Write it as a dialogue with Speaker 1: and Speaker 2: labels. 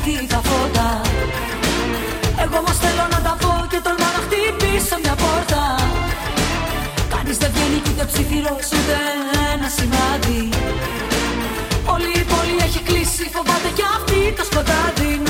Speaker 1: πέφτει τα φώτα. Εγώ όμως θέλω να τα πω και τολμάω να χτυπήσω μια πόρτα. Κανείς δεν βγαίνει κι ούτε ψιθυρός ούτε ένα σημάδι. Όλη η πόλη έχει κλείσει, φοβάται κι αυτή το σκοτάδι.